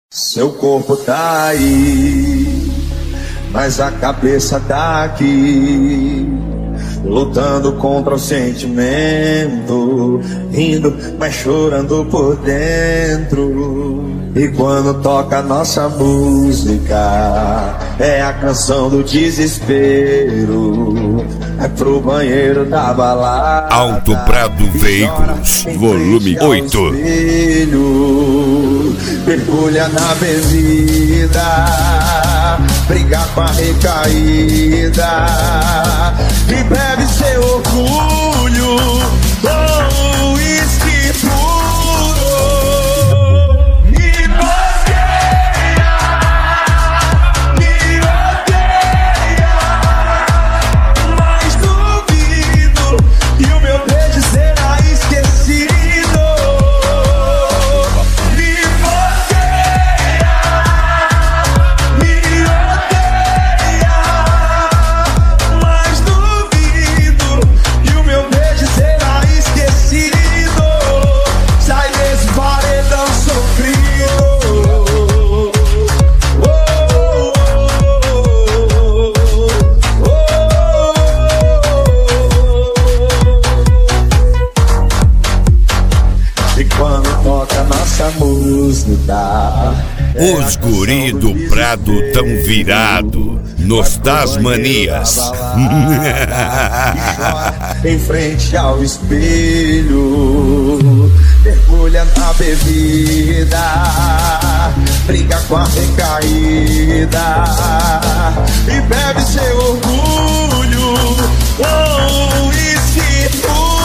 Seu corpo tá aí, mas a cabeça tá aqui, lutando contra o sentimento, rindo, mas chorando por dentro. E quando toca nossa música, é a canção do desespero, é pro banheiro da balada. Alto Prado Veículos, volume 8. Mergulha na bebida, briga com a recaída e bebe seu orgulho com uísque puro. Me odeia, mas duvido que o meu beijo será esquecido. Os guri do Prado tão virado nos Tasmanias. Em frente ao espelho, mergulha na bebida, briga com a recaída e bebe seu orgulho com uísque puro.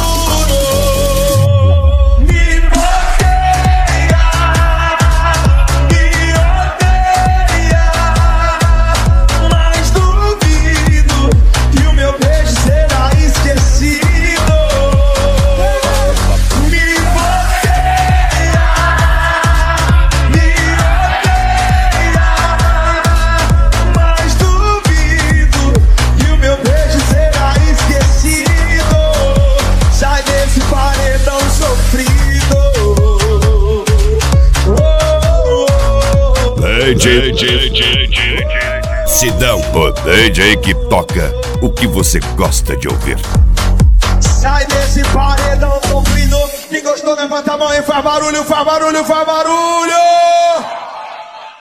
Sidão, o DJ que toca o que você gosta de ouvir. Sai desse paredão sofrido. Quem gostou levanta a mão e faz barulho, faz barulho, faz barulho.